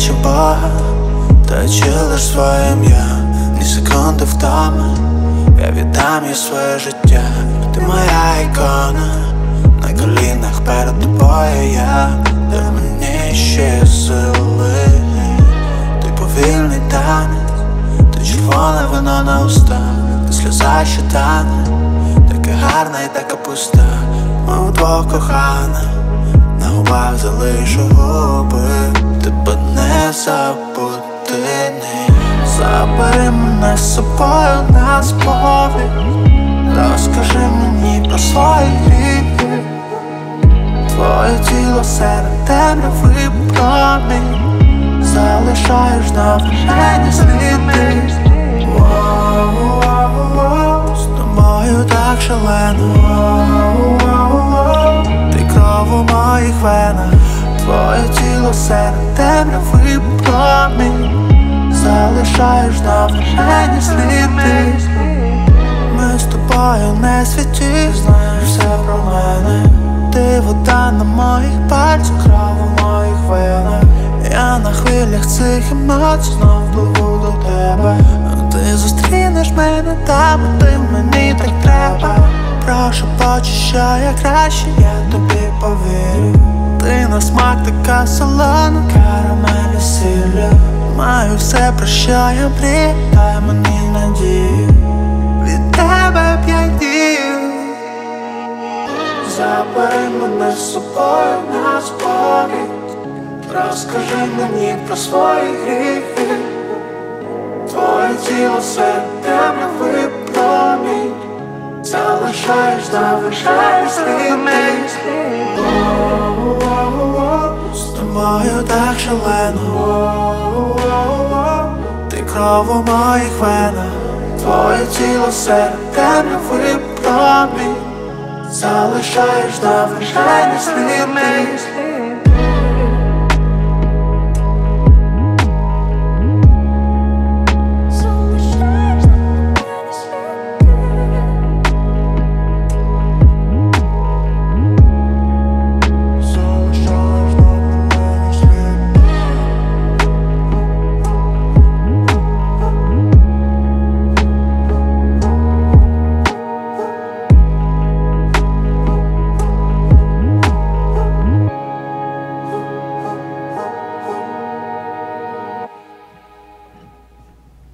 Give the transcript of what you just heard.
кличе Бога, даючи лиш своє ім'я, ні секунди втоми. Я віддам їй своє життя. Ти моя ікона, на колінах перед тобою я. Дай мені ще сили. Ти повільний танець, ти червоне вино на устах, ти сльоза, що тане, така гарна і така пуста. Ми удвох кохана, на губах залишу губи. Тебе не забути, ні. Забери мене з собою на сповідь. Розкажи мені про свої гріхи. Твоє тіло серед темряви промінь, залишаєш на враженні сліди. З тобою так шалено, ти кров у моїх венах. Твоє тіло серед темряви промінь, залишаєш на враженні сліди. Ми з тобою не світі, знаєш все про мене. Ти вода на моїх пальцях, кров у моїх венах. Я на хвилях цих емоцій знов пливу до тебе. Ти зустрінеш мене там, ти мені так треба. Прошу, почуй, що я краще, я тобі повірю. Ти на смак така солона, карамель і сілля. Маю все, про що я мрію, дай мені надію. Від тебе п'янію. Забери мене з собою на сповідь. Розкажи мені про свої гріхи. Твоє тіло серед темряви промінь, залишаєш, залишаєш сліди. З тобою так шалено, ти кров у моїх венах. Твоє тіло серед темряви промінь, залишаєш на враженні сліди.